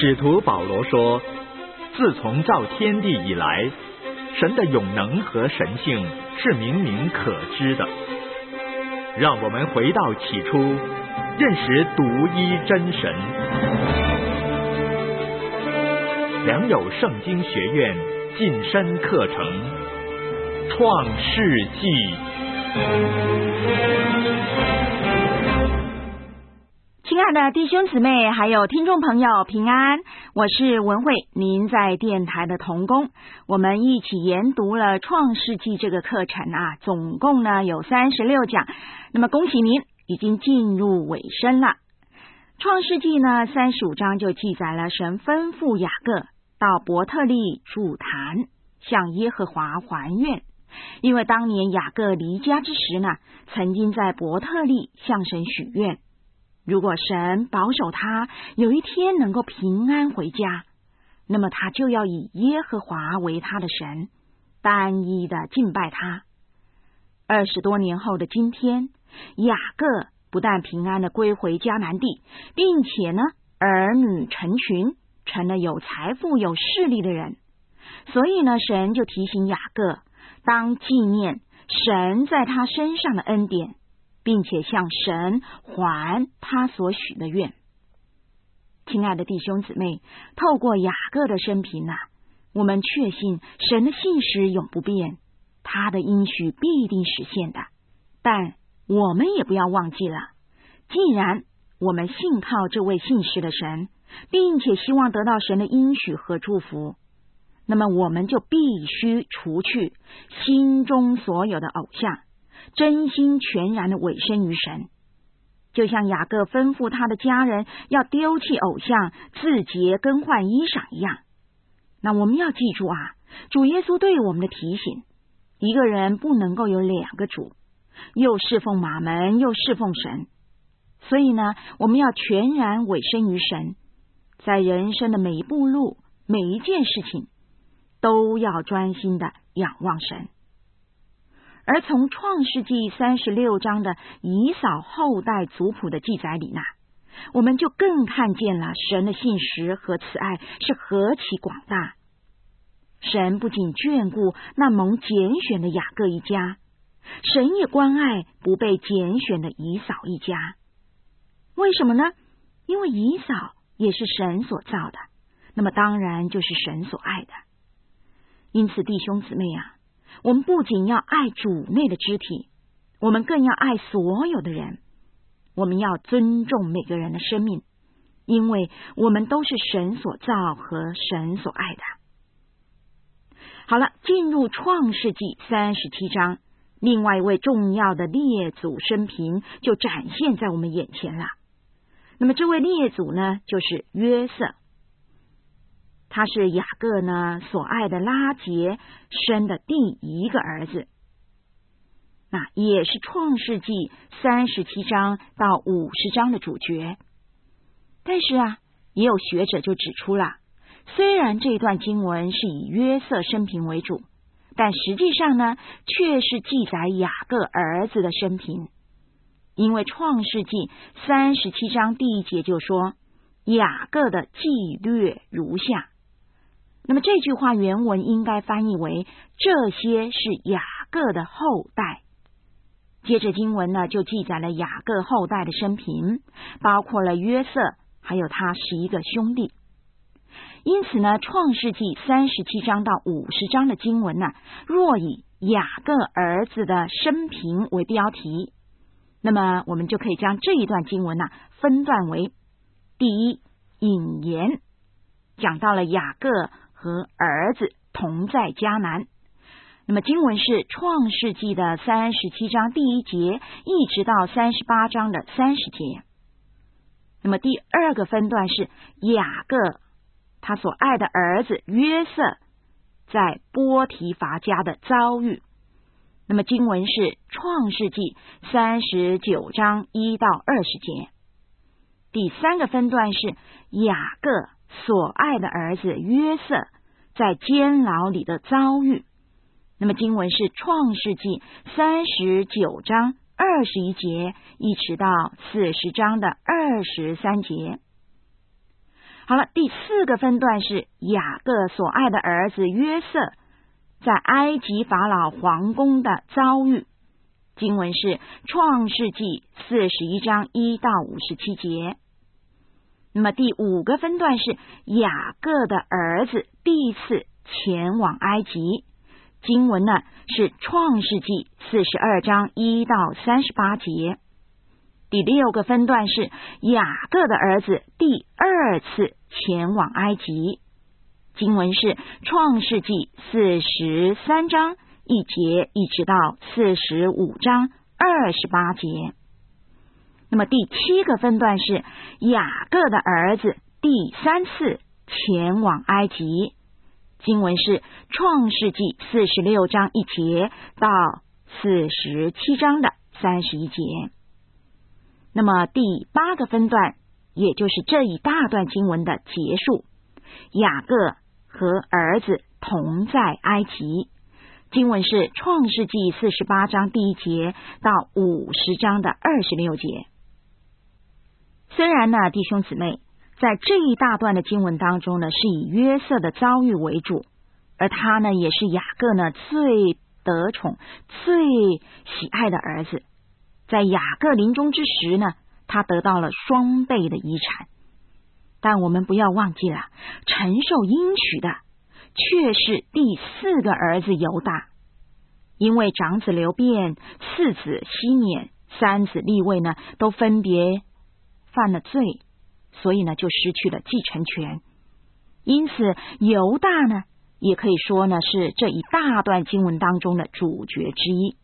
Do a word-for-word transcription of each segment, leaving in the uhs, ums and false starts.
使徒保罗说，自从造天地以来，神的永能和神性是明明可知的。让我们回到起初，认识独一真神。良友圣经学院晋升课程《创世纪》。 亲爱的弟兄姊妹还有听众朋友平安，我是文慧，您在电台的同工，我们一起研读了创世纪这个课程啊，总共呢有三十六讲，那么恭喜您已经进入尾声了。创世纪呢三十五章就记载了神吩咐雅各到伯特利筑坛，向耶和华还愿，因为当年雅各离家之时呢，曾经在伯特利向神许愿，如果神保守他有一天能够平安回家，那么他就要以耶和华为他的神，单一的敬拜他。二十多年后的今天，雅各不但平安的归回迦南地，并且呢儿女成群，成了有财富有势力的人。所以呢，神就提醒雅各当纪念神在他身上的恩典，并且向神还他所许的愿。亲爱的弟兄姊妹，透过雅各的生平啊，我们确信神的信实永不变，他的应许必定实现的。但我们也不要忘记了，既然我们信靠这位信实的神，并且希望得到神的应许和祝福，那么我们就必须除去心中所有的偶像，真心全然的委身于神。就像雅各吩咐他的家人要丢弃偶像，自洁更换衣裳一样。那我们要记住啊，主耶稣对我们的提醒，一个人不能够有两个主，又侍奉马门又侍奉神。所以呢，我们要全然委身于神，在人生的每一步路每一件事情都要专心的仰望神。而从创世纪三十六章的以扫后代族谱的记载里呢，我们就更看见了神的信实和慈爱是何其广大。神不仅眷顾那蒙拣选的雅各一家，神也关爱不被拣选的以扫一家。为什么呢？因为以扫也是神所造的，那么当然就是神所爱的。因此弟兄姊妹啊，我们不仅要爱主内的肢体，我们更要爱所有的人。我们要尊重每个人的生命，因为我们都是神所造和神所爱的。好了，进入创世纪三十七章，另外一位重要的列祖生平就展现在我们眼前了。那么这位列祖呢，就是约瑟。他是雅各呢所爱的拉结生的第一个儿子，那也是创世纪三十七章到五十章的主角。但是啊，也有学者就指出了，虽然这段经文是以约瑟生平为主，但实际上呢，却是记载雅各儿子的生平。因为创世纪三十七章第一节就说，雅各的记略如下。那么这句话原文应该翻译为，这些是雅各的后代。接着经文呢，就记载了雅各后代的生平，包括了约瑟，还有他十一个兄弟。因此呢，创世纪三十七章到五十章的经文呢，若以雅各儿子的生平为标题，那么我们就可以将这一段经文呢分段为：第一，引言，讲到了雅各和儿子同在迦南。那么经文是创世纪的三十七章第一节一直到三十八章的三十节。那么第二个分段是雅各他所爱的儿子约瑟在波提乏家的遭遇。那么经文是创世纪三十九章一到二十节。第三个分段是雅各所爱的儿子约瑟在监牢里的遭遇。那么经文是创世纪三十九章二十一节一直到四十章的二十三节。 好了，第四个分段是雅各所爱的儿子约瑟在埃及法老皇宫的遭遇。经文是创世纪四十一章一到五十七节。那么第五个分段是雅各的儿子第一次前往埃及。经文呢是创世纪四十二章一到三十八节。第六个分段是雅各的儿子第二次前往埃及。经文是创世纪四十三章一节一直到四十五章二十八节。那么第七个分段是雅各的儿子第三次前往埃及。经文是创世纪四十六章一节到四十七章的三十一节。那么第八个分段，也就是这一大段经文的结束，雅各和儿子同在埃及。经文是创世纪四十八章第一节到五十章的二十六节。虽然呢，弟兄姊妹，在这一大段的经文当中呢，是以约瑟的遭遇为主，而他呢，也是雅各呢最得宠、最喜爱的儿子。在雅各临终之时呢，他得到了双倍的遗产。但我们不要忘记了，承受应许的却是第四个儿子犹大，因为长子流便、次子西缅、三子利未呢，都分别犯了罪，所以呢，就失去了继承权。因此，犹大呢，也可以说呢，是这一大段经文当中的主角之一。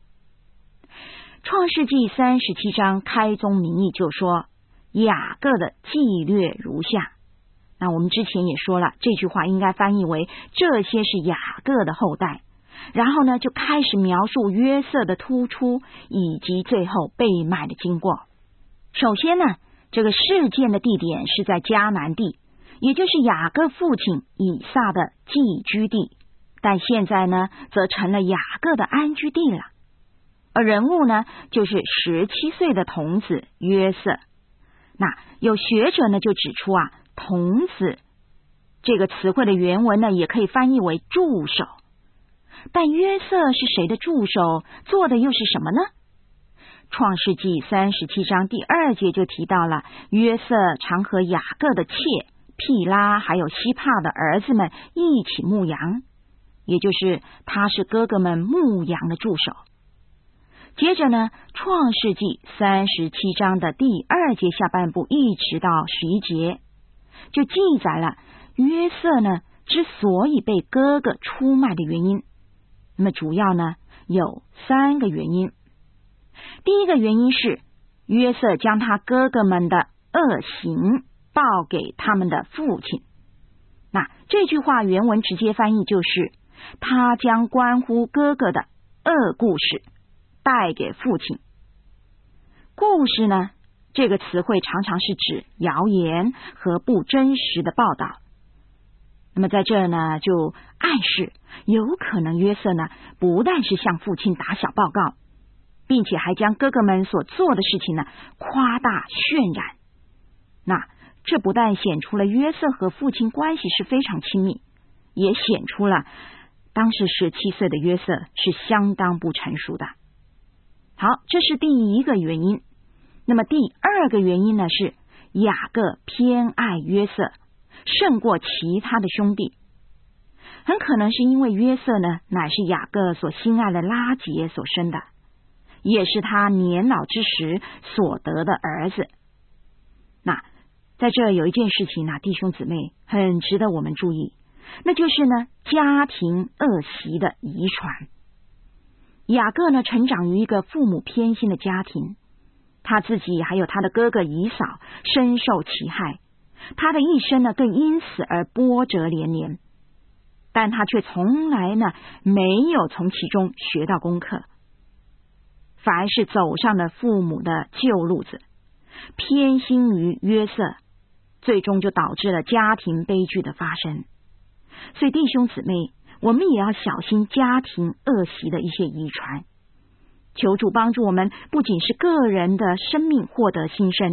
创世纪三十七章开宗明义就说，雅各的纪略如下。那我们之前也说了，这句话应该翻译为这些是雅各的后代。然后呢，就开始描述约瑟的突出以及最后被卖的经过。首先呢，这个事件的地点是在迦南地，也就是雅各父亲以撒的寄居地，但现在呢，则成了雅各的安居地了。而人物呢，就是十七岁的童子约瑟。那有学者呢就指出啊，童子这个词汇的原文呢，也可以翻译为助手。但约瑟是谁的助手，做的又是什么呢？创世纪三十七章第二节就提到了，约瑟常和雅各的妾毗拉还有西帕的儿子们一起牧羊，也就是他是哥哥们牧羊的助手。接着呢，创世纪三十七章的第二节下半部一直到十一节，就记载了约瑟呢之所以被哥哥出卖的原因。那么主要呢有三个原因。第一个原因是约瑟将他哥哥们的恶行报给他们的父亲。那这句话原文直接翻译就是他将关乎哥哥的恶故事带给父亲。故事呢，这个词汇常常是指谣言和不真实的报道。那么在这呢，就暗示有可能约瑟呢，不但是向父亲打小报告，并且还将哥哥们所做的事情呢夸大渲染。那这不但显出了约瑟和父亲关系是非常亲密，也显出了当时十七岁的约瑟是相当不成熟的。好，这是第一个原因。那么第二个原因呢，是雅各偏爱约瑟胜过其他的兄弟。很可能是因为约瑟呢，乃是雅各所心爱的拉结所生的，也是他年老之时所得的儿子。那在这有一件事情呢，弟兄姊妹很值得我们注意，那就是呢，家庭恶习的遗传。雅各呢，成长于一个父母偏心的家庭，他自己还有他的哥哥以扫深受其害，他的一生呢，更因此而波折连连。但他却从来呢，没有从其中学到功课，反而是走上了父母的旧路子，偏心于约瑟，最终就导致了家庭悲剧的发生。所以弟兄姊妹，我们也要小心家庭恶习的一些遗传。求主帮助我们，不仅是个人的生命获得新生，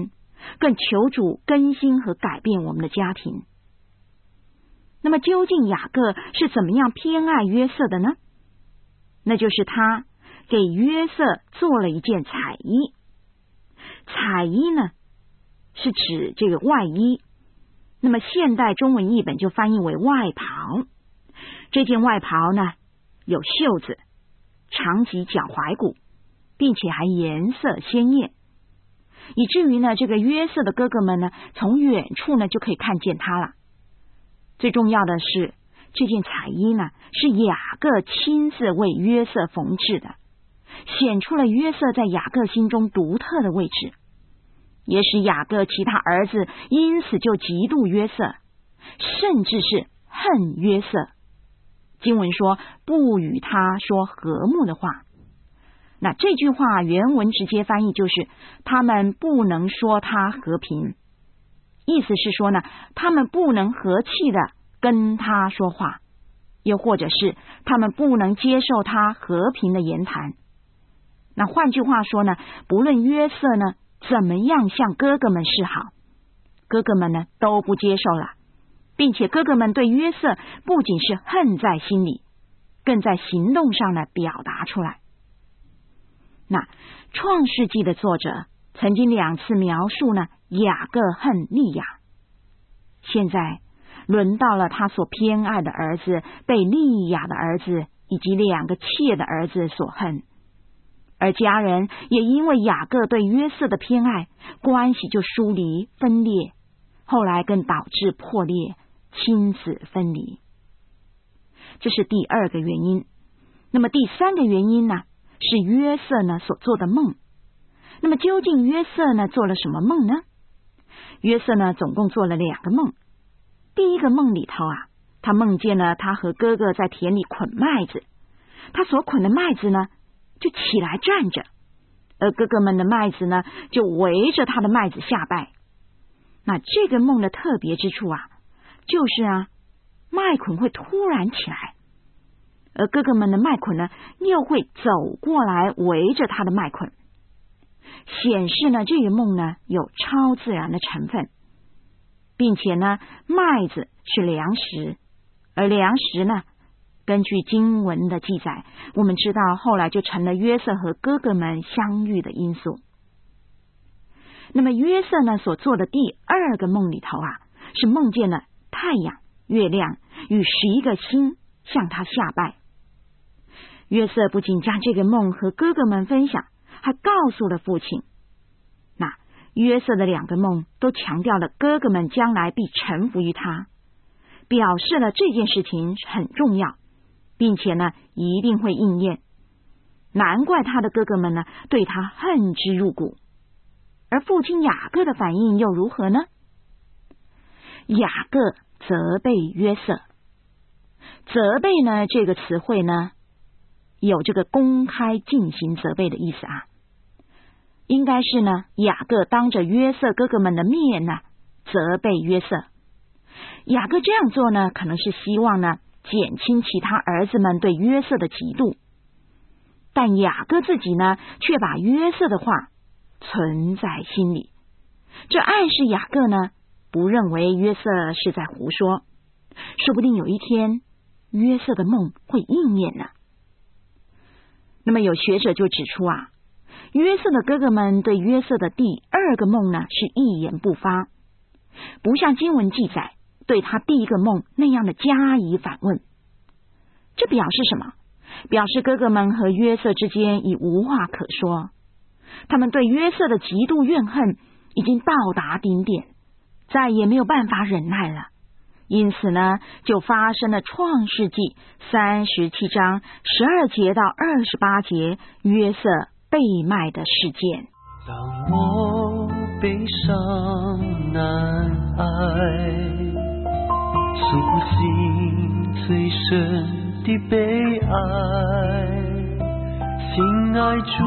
更求主更新和改变我们的家庭。那么究竟雅各是怎么样偏爱约瑟的呢？那就是他给约瑟做了一件彩衣。彩衣呢，是指这个外衣，那么现代中文译本就翻译为外袍。这件外袍呢，有袖子，长及脚踝骨，并且还颜色鲜艳，以至于呢，这个约瑟的哥哥们呢，从远处呢就可以看见他了。最重要的是，这件彩衣呢，是雅各亲自为约瑟缝制的，显出了约瑟在雅各心中独特的位置，也使雅各其他儿子因此就嫉妒约瑟，甚至是恨约瑟。经文说不与他说和睦的话，那这句话原文直接翻译就是他们不能说他和平，意思是说呢，他们不能和气的跟他说话，又或者是他们不能接受他和平的言谈。那换句话说呢，不论约瑟呢怎么样向哥哥们示好，哥哥们呢都不接受了，并且哥哥们对约瑟不仅是恨在心里，更在行动上呢表达出来。那创世纪的作者曾经两次描述呢雅各恨利亚，现在轮到了他所偏爱的儿子被利亚的儿子以及两个妾的儿子所恨，而家人也因为雅各对约瑟的偏爱，关系就疏离分裂，后来更导致破裂，亲子分离。这是第二个原因。那么第三个原因呢，是约瑟呢所做的梦。那么究竟约瑟呢做了什么梦呢？约瑟呢总共做了两个梦。第一个梦里头啊，他梦见了他和哥哥在田里捆麦子，他所捆的麦子呢就起来站着，而哥哥们的麦子呢就围着他的麦子下拜。那这个梦的特别之处啊，就是啊麦捆会突然起来，而哥哥们的麦捆呢又会走过来围着他的麦捆，显示呢这个梦呢有超自然的成分，并且呢麦子是粮食，而粮食呢根据经文的记载，我们知道后来就成了约瑟和哥哥们相遇的因素。那么约瑟呢所做的第二个梦里头啊，是梦见了太阳、月亮与十一个星向他下拜。约瑟不仅将这个梦和哥哥们分享，还告诉了父亲。那约瑟的两个梦都强调了哥哥们将来必臣服于他，表示了这件事情很重要，并且呢一定会应验。难怪他的哥哥们呢对他恨之入骨。而父亲雅各的反应又如何呢？雅各责备约瑟。责备呢这个词汇呢有这个公开进行责备的意思啊，应该是呢雅各当着约瑟哥哥们的面呢责备约瑟。雅各这样做呢，可能是希望呢减轻其他儿子们对约瑟的嫉妒，但雅各自己呢却把约瑟的话存在心里，这暗示雅各呢不认为约瑟是在胡说，说不定有一天约瑟的梦会应验呢。那么有学者就指出啊，约瑟的哥哥们对约瑟的第二个梦呢是一言不发，不像经文记载对他第一个梦那样的加以反问。这表示什么？表示哥哥们和约瑟之间已无话可说，他们对约瑟的极度怨恨已经到达顶点，再也没有办法忍耐了。因此呢，就发生了创世纪三十七章十二节到二十八节约瑟被卖的事件。 当我悲伤难挨，诉心最深的悲哀，亲爱主，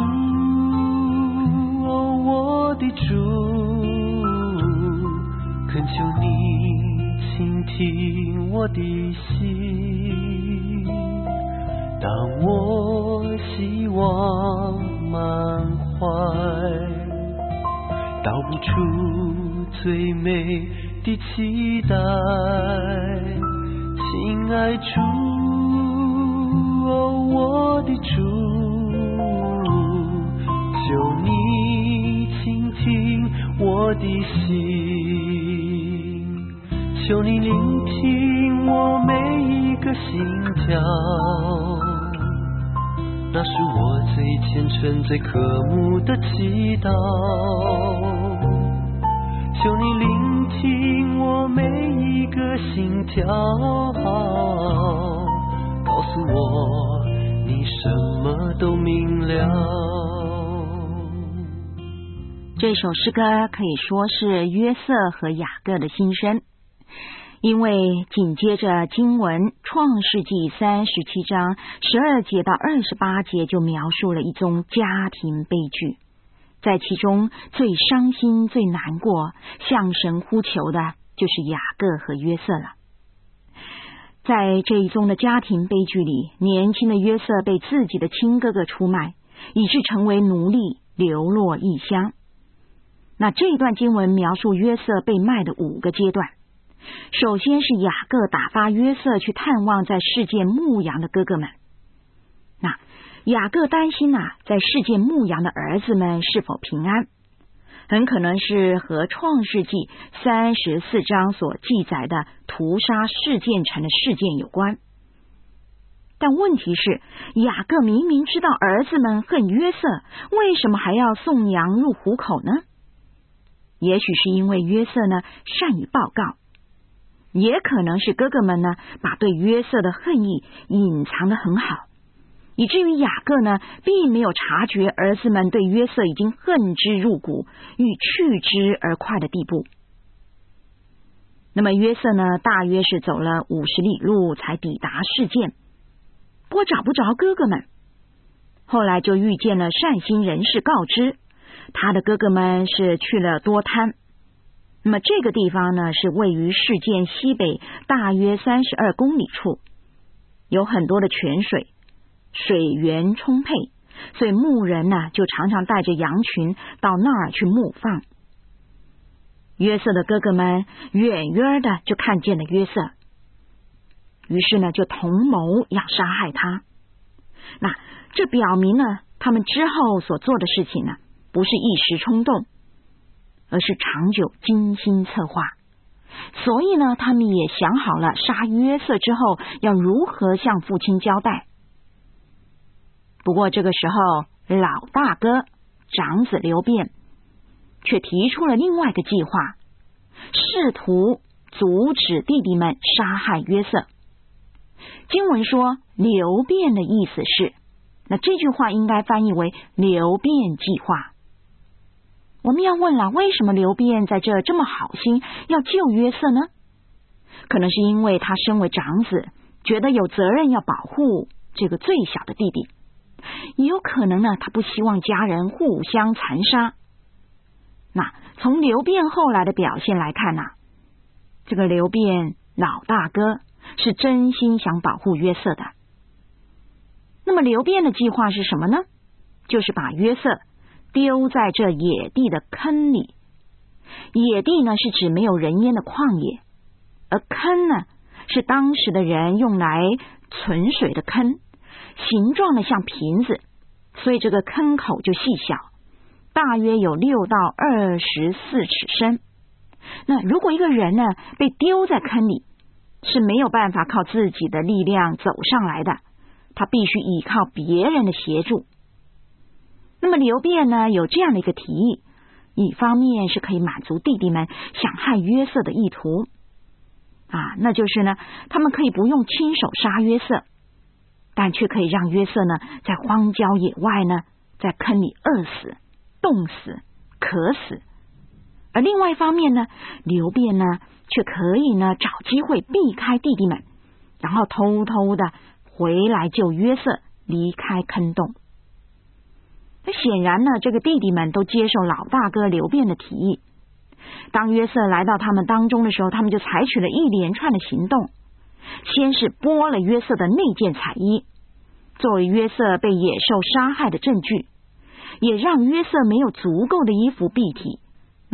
哦，我的主，恳求你倾听我的心。当我希望满怀， 道不出最美的期待。亲爱主，哦，我的主，求你倾听我的心，求你聆听我每一个心跳，那是我最虔诚最渴慕的祈祷。求你聆听我每一个心跳，告诉我你什么都明了。 这首诗歌可以说是约瑟和雅各的心声，因为紧接着经文创世纪三十七章十二节到二十八节就描述了一宗家庭悲剧，在其中最伤心最难过向神呼求的就是雅各和约瑟了。在这一宗的家庭悲剧里，年轻的约瑟被自己的亲哥哥出卖，以致成为奴隶，流落异乡。那这一段经文描述约瑟被卖的五个阶段。首先是雅各打发约瑟去探望在世界牧羊的哥哥们。那雅各担心啊，在世界牧羊的儿子们是否平安，很可能是和创世纪三十四章所记载的屠杀示剑城的事件有关。但问题是，雅各明明知道儿子们恨约瑟，为什么还要送羊入虎口呢？也许是因为约瑟呢善于报告，也可能是哥哥们呢把对约瑟的恨意隐藏得很好，以至于雅各呢并没有察觉儿子们对约瑟已经恨之入骨，欲去之而快的地步。那么约瑟呢大约是走了五十里路才抵达示剑，不过找不着哥哥们。后来就遇见了善心人士告知，他的哥哥们是去了多滩。那么这个地方呢是位于示剑西北大约三十二公里处，有很多的泉水，水源充沛，所以牧人呢就常常带着羊群到那儿去牧放。约瑟的哥哥们远远的就看见了约瑟，于是呢就同谋要杀害他。那这表明呢他们之后所做的事情呢不是一时冲动，而是长久精心策划。所以呢他们也想好了杀约瑟之后要如何向父亲交代。不过这个时候老大哥长子刘辩却提出了另外一个计划，试图阻止弟弟们杀害约瑟。经文说刘辩的意思是，那这句话应该翻译为刘辩计划。我们要问了，为什么刘辩在这这么好心要救约瑟呢？可能是因为他身为长子，觉得有责任要保护这个最小的弟弟，也有可能呢他不希望家人互相残杀。那从刘辩后来的表现来看啊，这个刘辩老大哥是真心想保护约瑟的。那么刘辩的计划是什么呢？就是把约瑟丢在这野地的坑里。野地呢是指没有人烟的旷野，而坑呢是当时的人用来存水的坑，形状呢像瓶子，所以这个坑口就细小，大约有六到二十四尺深。那如果一个人呢被丢在坑里，是没有办法靠自己的力量走上来的，他必须依靠别人的协助。那么刘辩呢有这样的一个提议，一方面是可以满足弟弟们想害约瑟的意图啊，那就是呢他们可以不用亲手杀约瑟，但却可以让约瑟呢在荒郊野外呢在坑里饿死、冻死、渴死。而另外一方面呢，刘辩呢却可以呢找机会避开弟弟们，然后偷偷的回来救约瑟离开坑洞。那显然呢这个弟弟们都接受老大哥刘辩的提议。当约瑟来到他们当中的时候，他们就采取了一连串的行动。先是剥了约瑟的那件彩衣，作为约瑟被野兽杀害的证据，也让约瑟没有足够的衣服蔽体，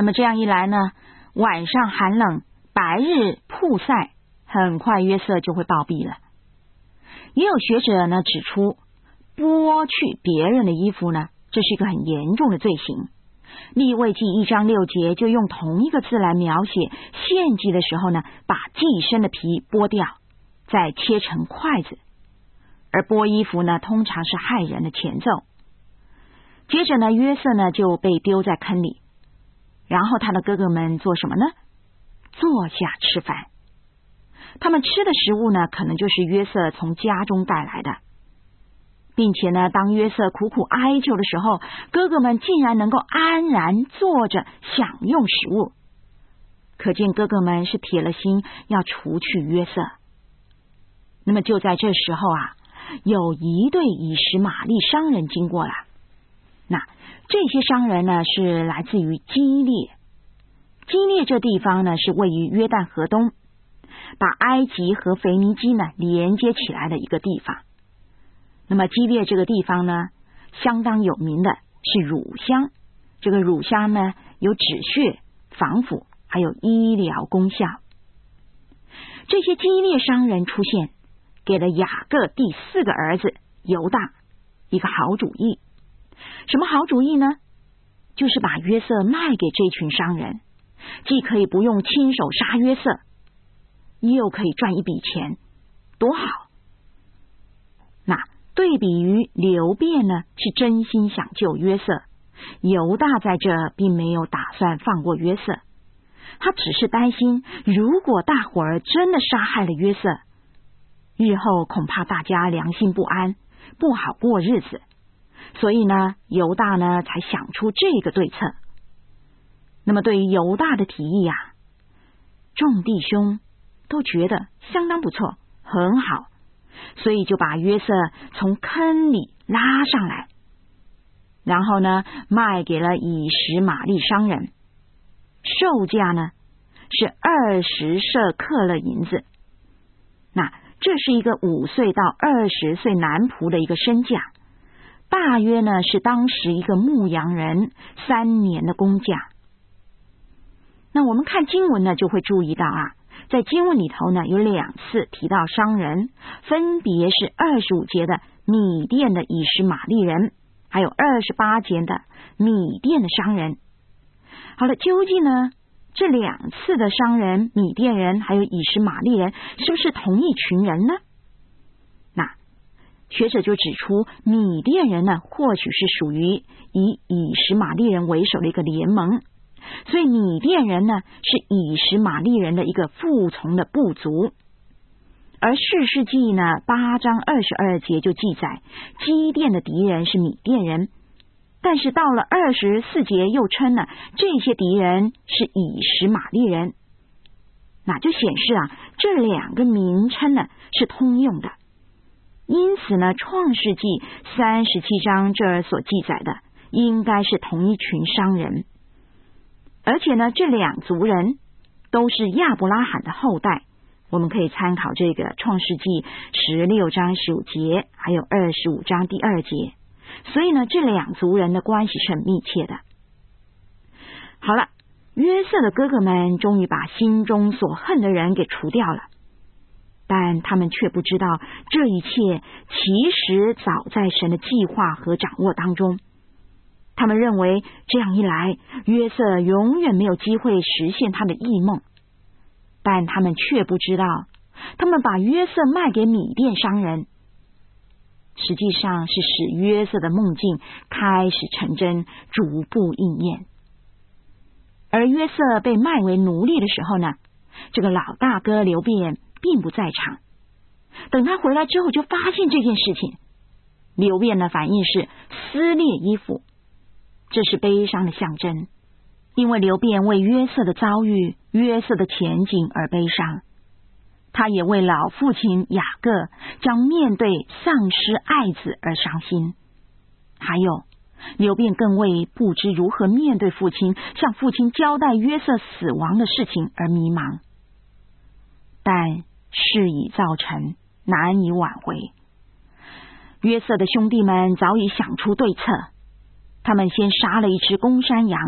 那么这样一来呢，晚上寒冷，白日曝晒，很快约瑟就会暴毙了。也有学者呢指出，剥去别人的衣服呢，这是一个很严重的罪行。利未记一章六节就用同一个字来描写献祭的时候呢，把祭身的皮剥掉，再切成筷子。而剥衣服呢，通常是害人的前奏。接着呢，约瑟呢就被丢在坑里，然后他的哥哥们做什么呢？坐下吃饭。他们吃的食物呢，可能就是约瑟从家中带来的，并且呢，当约瑟苦苦哀求的时候，哥哥们竟然能够安然坐着享用食物，可见哥哥们是铁了心要除去约瑟。那么就在这时候啊，有一对以实玛利商人经过了。那这些商人呢，是来自于基列。基列这地方呢，是位于约旦河东，把埃及和腓尼基呢连接起来的一个地方。那么基列这个地方呢，相当有名的是乳香。这个乳香呢，有止血、防腐，还有医疗功效。这些基列商人出现，给了雅各第四个儿子犹大一个好主意。什么好主意呢？就是把约瑟卖给这群商人，既可以不用亲手杀约瑟，又可以赚一笔钱，多好！那对比于流便呢，是真心想救约瑟，犹大在这并没有打算放过约瑟，他只是担心，如果大伙儿真的杀害了约瑟，日后恐怕大家良心不安，不好过日子。所以呢，犹大呢才想出这个对策。那么对于犹大的提议啊，众弟兄都觉得相当不错，很好，所以就把约瑟从坑里拉上来，然后呢卖给了以实玛利商人，售价呢是二十舍克勒银子。那这是一个五岁到二十岁男仆的一个身价，大约呢是当时一个牧羊人三年的工价。那我们看经文呢，就会注意到啊，在经文里头呢有两次提到商人，分别是二十五节的米甸的以实玛利人，还有二十八节的米甸的商人。好了，究竟呢这两次的商人，米甸人还有以实玛利人，是不是同一群人呢？那学者就指出，米甸人呢或许是属于以以实玛利人为首的一个联盟，所以米甸人呢是以实玛利人的一个服从的部族。而士师记呢八章二十二节就记载，基甸的敌人是米甸人，但是到了二十四节又称呢这些敌人是以实玛利人，那就显示啊这两个名称呢是通用的。因此呢，创世纪三十七章这儿所记载的应该是同一群商人，而且呢这两族人都是亚伯拉罕的后代。我们可以参考这个创世纪十六章十五节，还有二十五章第二节。所以呢，这两族人的关系是很密切的。好了，约瑟的哥哥们终于把心中所恨的人给除掉了，但他们却不知道，这一切其实早在神的计划和掌握当中。他们认为这样一来，约瑟永远没有机会实现他的异梦，但他们却不知道，他们把约瑟卖给米甸商人，实际上是使约瑟的梦境开始成真，逐步应验。而约瑟被卖为奴隶的时候呢，这个老大哥流便并不在场。等他回来之后，就发现这件事情。流便的反应是撕裂衣服，这是悲伤的象征，因为流便为约瑟的遭遇、约瑟的前景而悲伤。他也为老父亲雅各将面对丧失爱子而伤心，还有流便更为不知如何面对父亲，向父亲交代约瑟死亡的事情而迷茫。但事已造成，难以挽回。约瑟的兄弟们早已想出对策，他们先杀了一只公山羊，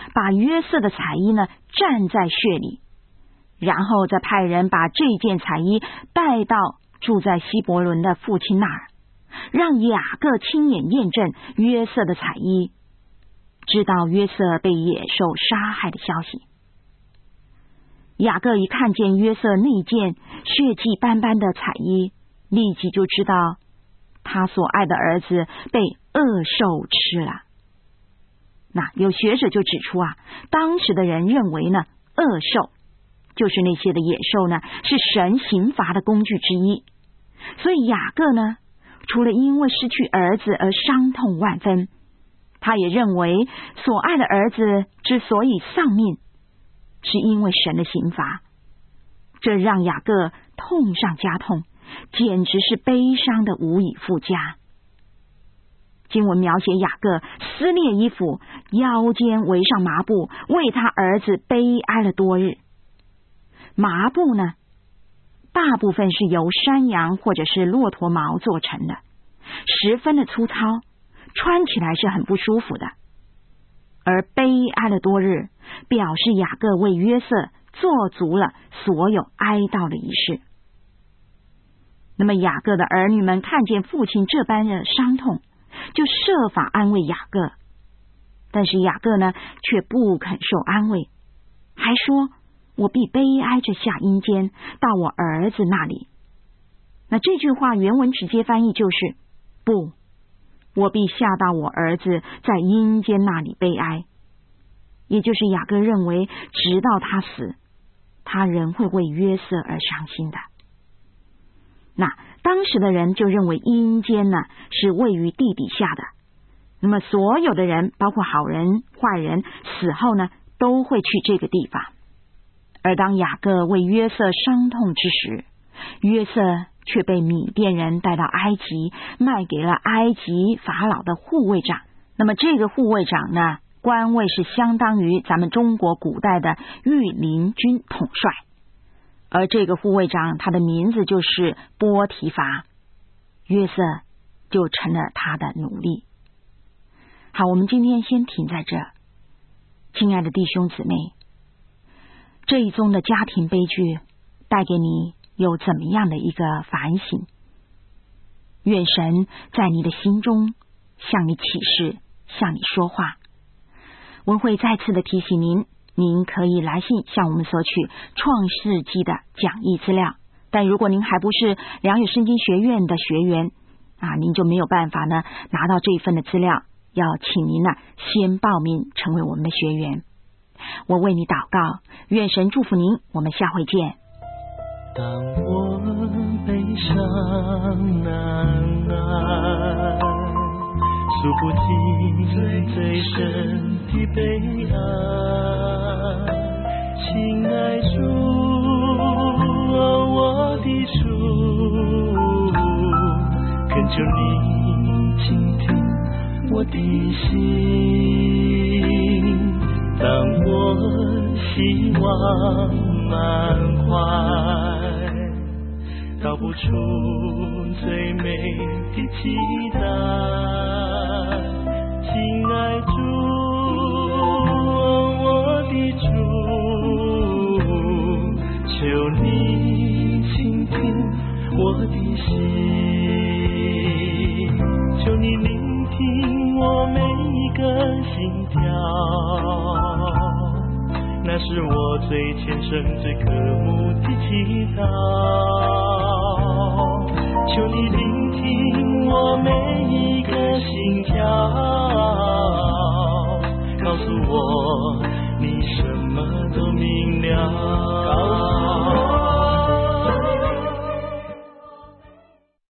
把约瑟的彩衣呢蘸在血里，然后再派人把这件彩衣带到住在希伯伦的父亲那儿，让雅各亲眼验证约瑟的彩衣，知道约瑟被野兽杀害的消息。雅各一看见约瑟那件血迹斑斑的彩衣，立即就知道他所爱的儿子被恶兽吃了。那有学者就指出啊，当时的人认为呢，恶兽就是那些的野兽呢，是神刑罚的工具之一。所以雅各呢，除了因为失去儿子而伤痛万分，他也认为所爱的儿子之所以丧命，是因为神的刑罚。这让雅各痛上加痛，简直是悲伤的无以复加。经文描写雅各撕裂衣服，腰间围上麻布，为他儿子悲哀了多日。麻布呢，大部分是由山羊或者是骆驼毛做成的，十分的粗糙，穿起来是很不舒服的。而悲哀了多日，表示雅各为约瑟做足了所有哀悼的仪式。那么雅各的儿女们看见父亲这般的伤痛，就设法安慰雅各，但是雅各呢，却不肯受安慰，还说我必悲哀着下阴间，到我儿子那里。那这句话原文直接翻译就是，不，我必下到我儿子在阴间那里悲哀。也就是雅各认为，直到他死，他仍会为约瑟而伤心的。那当时的人就认为阴间呢，是位于地底下的，那么所有的人，包括好人坏人，死后呢都会去这个地方。而当雅各为约瑟伤痛之时，约瑟却被米甸人带到埃及，卖给了埃及法老的护卫长。那么这个护卫长呢，官位是相当于咱们中国古代的御林军统帅。而这个护卫长，他的名字就是波提乏，约瑟就成了他的奴隶。好，我们今天先停在这。亲爱的弟兄姊妹，这一宗的家庭悲剧带给你有怎么样的一个反省？愿神在你的心中向你启示，向你说话。文慧再次的提醒您，您可以来信向我们索取创世纪的讲义资料，但如果您还不是良友圣经学院的学员啊，您就没有办法呢拿到这一份的资料，要请您呢先报名成为我们的学员。我为你祷告，愿神祝福您，我们下回见。 当我悲伤难耐，诉不尽最深的悲哀，亲爱主，我的主，恳求你倾听我的心。当我希望满怀，道不出最美的期待，亲爱主，我的主，求你倾听我的心，求你聆听我每一个心跳，那是我最虔诚最渴慕的祈祷，求你聆听我每一个心跳，告诉我你什么都明了。